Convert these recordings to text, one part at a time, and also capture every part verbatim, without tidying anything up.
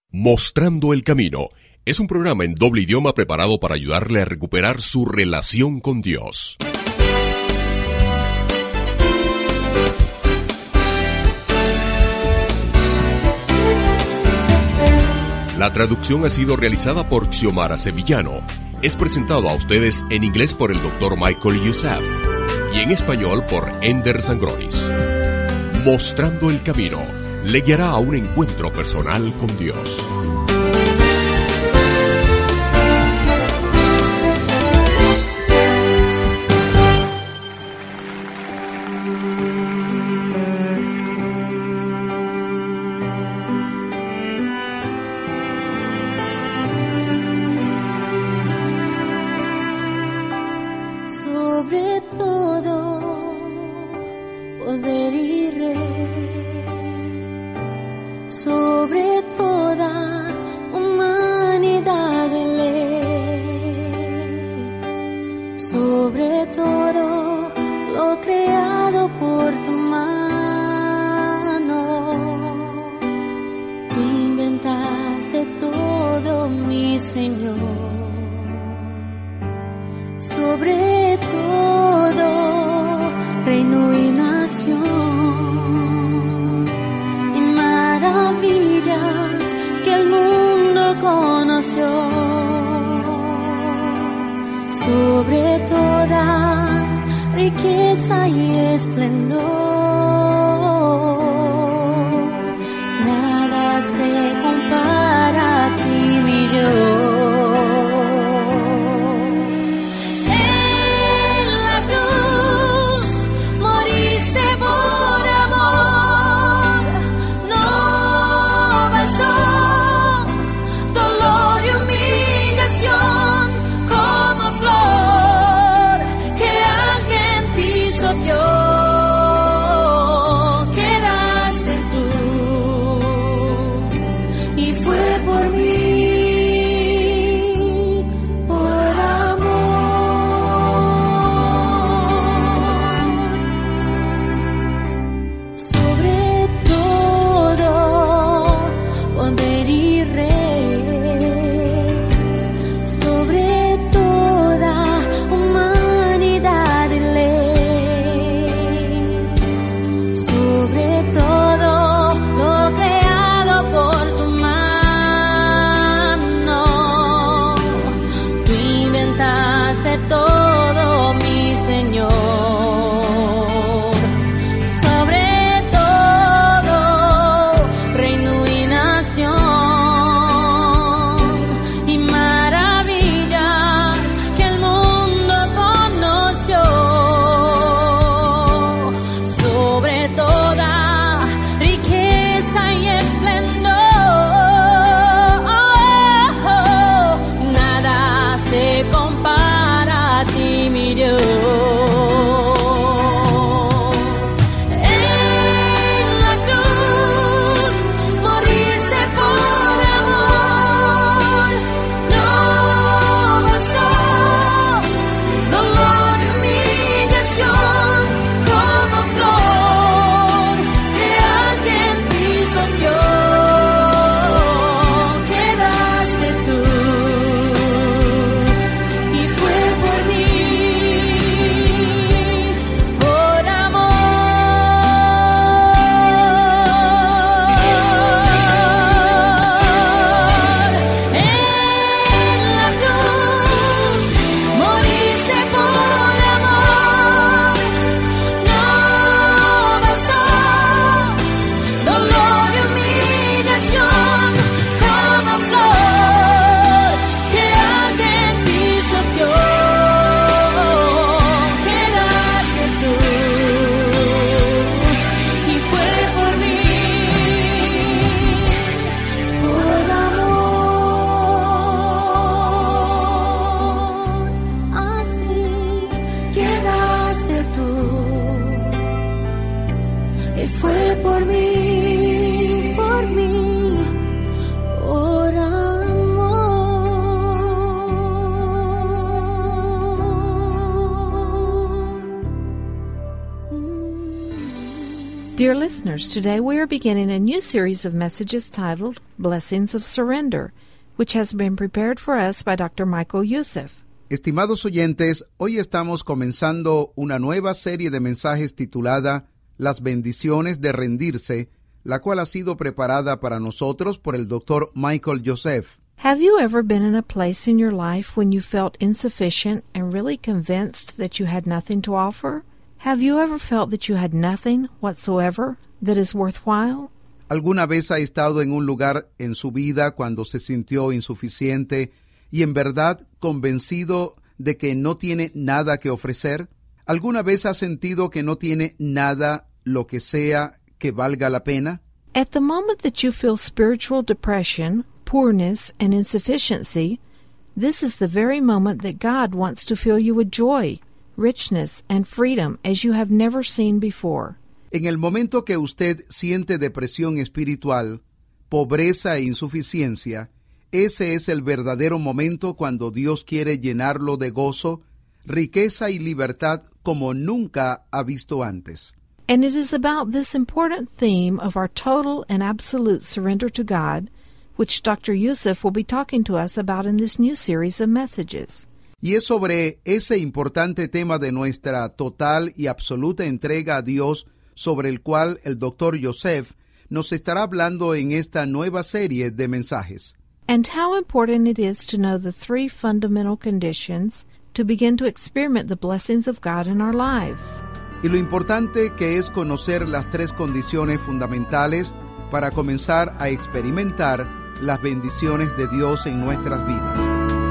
Mostrando el Camino es un programa en doble idioma preparado para ayudarle a recuperar su relación con Dios. La traducción ha sido realizada por Xiomara Sevillano. Es presentado a ustedes en inglés por el doctor Michael Youssef y en español por Ender Sangronis. Mostrando el Camino le guiará a un encuentro personal con Dios. Sobre todo poder y rey, sobre toda humanidad de ley, sobre todo lo creado por tu mano, tú inventaste todo, mi Señor. Sobre todo reino y nación y maravillas que el mundo conoció, sobre toda riqueza y esplendor, nada se compara a ti, mi Dios. Dios. Dear listeners, today we are beginning a new series of messages titled Blessings of Surrender, which has been prepared for us by Doctor Michael Youssef. Estimados oyentes, hoy estamos comenzando una nueva serie de mensajes titulada Las bendiciones de rendirse, la cual ha sido preparada para nosotros por el doctor Michael Youssef. Have you ever been in a place in your life when you felt insufficient and really convinced that you had nothing to offer? Have you ever felt that you had nothing whatsoever that is worthwhile? ¿Alguna vez ha estado en un lugar en su vida cuando se sintió insuficiente y en verdad convencido de que no tiene nada que ofrecer? ¿Alguna vez ha sentido que no tiene nada, lo que sea, que valga la pena? At the moment that you feel spiritual depression, poorness, and insufficiency, this is the very moment that God wants to fill you with joy, richness, and freedom as you have never seen before. En el momento que usted siente depresión espiritual, pobreza e insuficiencia, ese es el verdadero momento cuando Dios quiere llenarlo de gozo, riqueza y libertad como nunca ha visto antes. And it is about this important theme of our total and absolute surrender to God, which Doctor Youssef will be talking to us about in this new series of messages. Y es sobre ese importante tema de nuestra total y absoluta entrega a Dios, sobre el cual el doctor Youssef nos estará hablando en esta nueva serie de mensajes. And how important it is to know the three fundamental conditions to begin to experiment the blessings of God in our lives. Y lo importante que es conocer las tres condiciones fundamentales para comenzar a experimentar las bendiciones de Dios en nuestras vidas.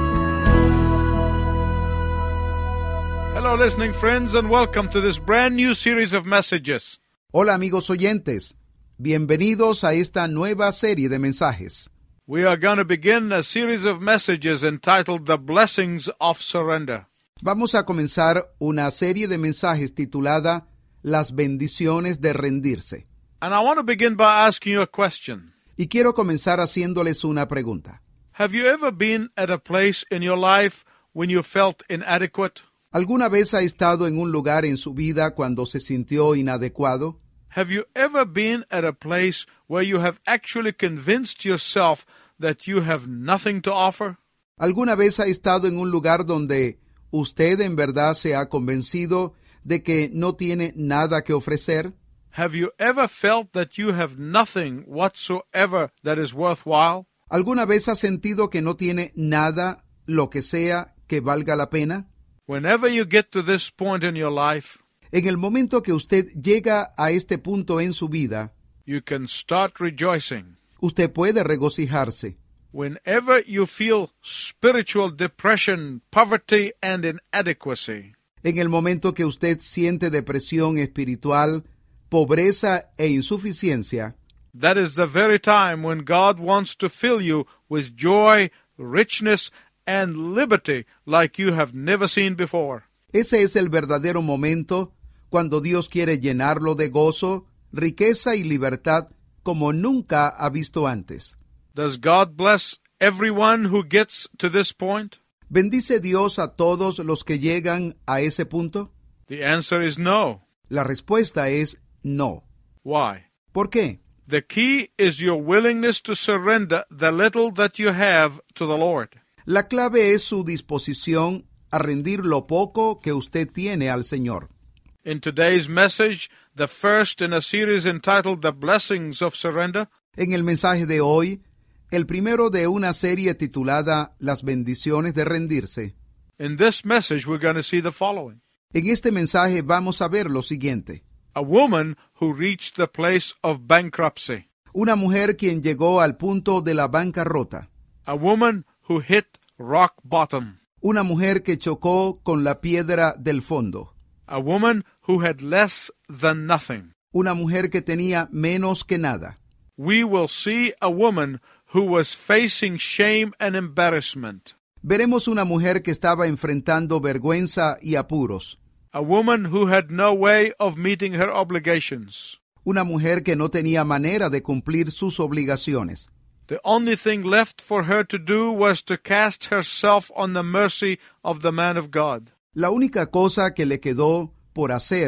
Hello, listening friends, and welcome to this brand new series of messages. Hola amigos oyentes, bienvenidos a esta nueva serie de mensajes. We are going to begin a series of messages entitled The Blessings of Surrender. Vamos a comenzar una serie de mensajes titulada Las bendiciones de rendirse. And I want to begin by asking you a question. Y quiero comenzar haciéndoles una pregunta. Have you ever been at a place in your life when you felt inadequate? ¿Alguna vez ha estado en un lugar en su vida cuando se sintió inadecuado? Have you ever been at a place where you have actually convinced yourself that you have nothing to offer? ¿Alguna vez ha estado en un lugar donde usted en verdad se ha convencido de que no tiene nada que ofrecer? Have you ever felt that you have nothing whatsoever that is worthwhile? ¿Alguna vez ha sentido que no tiene nada, lo que sea, que valga la pena? Whenever you get to this point in your life, en el momento que usted llega a este punto en su vida, you can start rejoicing. Usted puede regocijarse. Whenever you feel spiritual depression, poverty, and inadequacy, en el momento que usted siente depresión espiritual, pobreza e insuficiencia, that is the very time when God wants to fill you with joy, richness, and liberty like you have never seen before. Ese es el verdadero momento cuando Dios quiere llenarlo de gozo, riqueza y libertad como nunca ha visto antes. Does God bless everyone who gets to this point? ¿Bendice Dios a todos los que llegan a ese punto? The answer is no. La respuesta es no. Why? ¿Por qué? The key is your willingness to surrender the little that you have to the Lord. La clave es su disposición a rendir lo poco que usted tiene al Señor. In today's message, the first in a series entitled The Blessings of Surrender, en el mensaje de hoy, el primero de una serie titulada Las bendiciones de rendirse. In this message, we're going to see the following. En este mensaje vamos a ver lo siguiente. A woman who reached the place of bankruptcy. Una mujer quien llegó al punto de la bancarrota. A woman who hit rock bottom. Una mujer que chocó con la piedra del fondo. A woman who had less than nothing. Una mujer que tenía menos que nada. We will see a woman who was facing shame and embarrassment. Veremos una mujer que estaba enfrentando vergüenza y apuros. A woman who had no way of meeting her obligations. Una mujer que no tenía manera de cumplir sus obligaciones. The only thing left for her to do was to cast herself on the mercy of the man of God. La única cosa que le quedó por hacer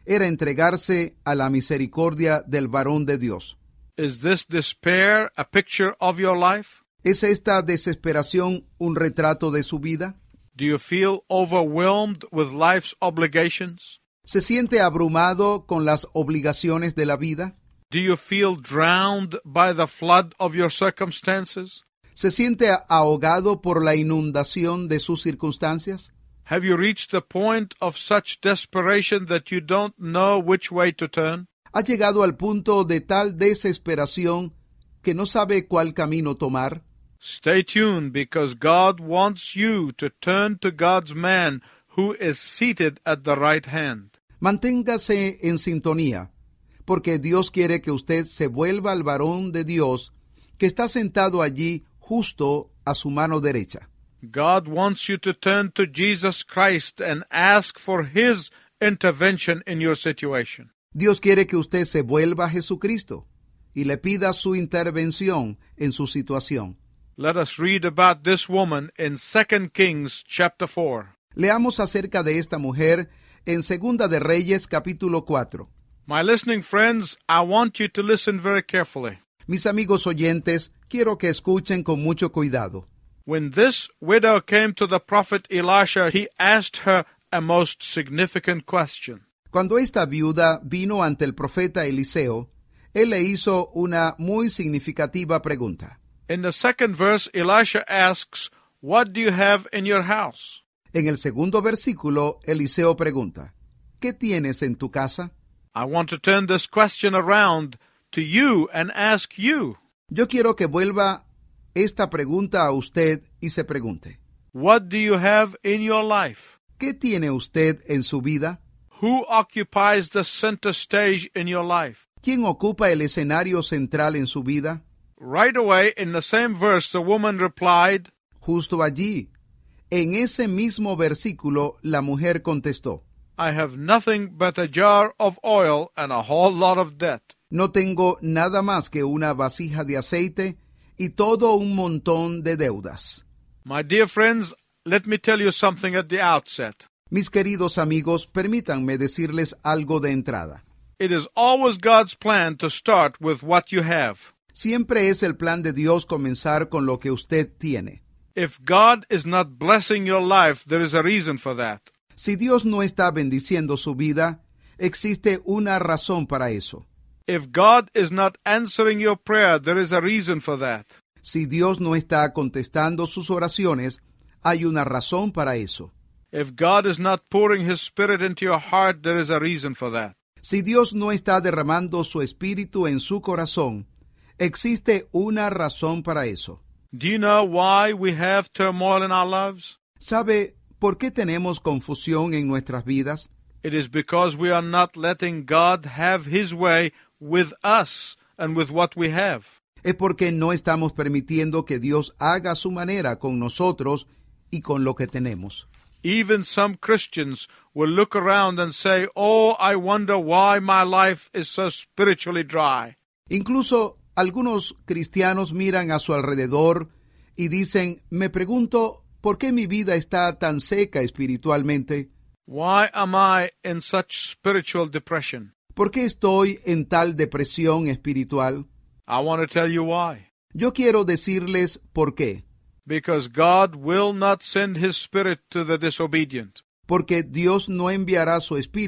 era entregarse a la misericordia del varón de Dios. Is this despair a picture of your life? ¿Es esta desesperación un retrato de su vida? Do you feel overwhelmed with life's obligations? ¿Se siente abrumado con las obligaciones de la vida? Do you feel drowned by the flood of your circumstances? ¿Se siente ahogado por la inundación de sus circunstancias? Have you reached the point of such desperation that you don't know which way to turn? ¿Ha llegado al punto de tal desesperación que no sabe cuál camino tomar? Stay tuned, because God wants you to turn to God's man who is seated at the right hand. Manténgase en sintonía, porque Dios quiere que usted se vuelva al varón de Dios que está sentado allí justo a su mano derecha. God wants you to turn to Jesus Christ and ask for His intervention in your situation. Dios quiere que usted se vuelva a Jesucristo y le pida su intervención en su situación. Let us read about this woman in Second Kings chapter four. Leamos acerca de esta mujer en Segunda de Reyes capítulo cuatro. My listening friends, I want you to listen very carefully. Mis amigos oyentes, quiero que escuchen con mucho cuidado. When this widow came to the prophet Elisha, he asked her a most significant question. Cuando esta viuda vino ante el profeta Eliseo, él le hizo una muy significativa pregunta. In the second verse, Elisha asks, "What do you have in your house?" En el segundo versículo, Eliseo pregunta, ¿qué tienes en tu casa? I want to turn this question around to you and ask you, Yo quiero que vuelva esta pregunta a usted y se pregunte, what do you have in your life? ¿qué tiene usted en su vida? Who occupies the center stage in your life? ¿Quién ocupa el escenario central en su vida? Right away, in the same verse, the woman replied, Justo allí, en ese mismo versículo, la mujer contestó, I have nothing but a jar of oil and a whole lot of debt. no tengo nada más que una vasija de aceite y todo un montón de deudas. My dear friends, let me tell you something at the outset. Mis queridos amigos, permítanme decirles algo de entrada. It is always God's plan to start with what you have. Siempre es el plan de Dios comenzar con lo que usted tiene. If God is not blessing your life, there is a reason for that. Si Dios no está bendiciendo su vida, existe una razón para eso. If God is not answering your prayer, there is a reason for that. Si Dios no está contestando sus oraciones, hay una razón para eso. If God is not pouring His Spirit into your heart, there is a reason for that. Si Dios no está derramando su espíritu en su corazón, existe una razón para eso. Do you know why we have turmoil in our lives? ¿Sabe por qué tenemos confusión en nuestras vidas? It is because we are not letting God have His way with us and with what we have. Es porque no estamos permitiendo que Dios haga a su manera con nosotros y con lo que tenemos. Even some Christians will look around and say, "Oh, I wonder why my life is so spiritually dry." Incluso algunos cristianos miran a su alrededor y dicen, me pregunto, ¿por qué mi vida está tan seca espiritualmente? Why am I in such spiritual depression? ¿Por qué estoy en tal depresión espiritual? I want to tell you why. Yo quiero decirles por qué. Because God will not send His Spirit to the disobedient. Porque Dios no enviará su espíritu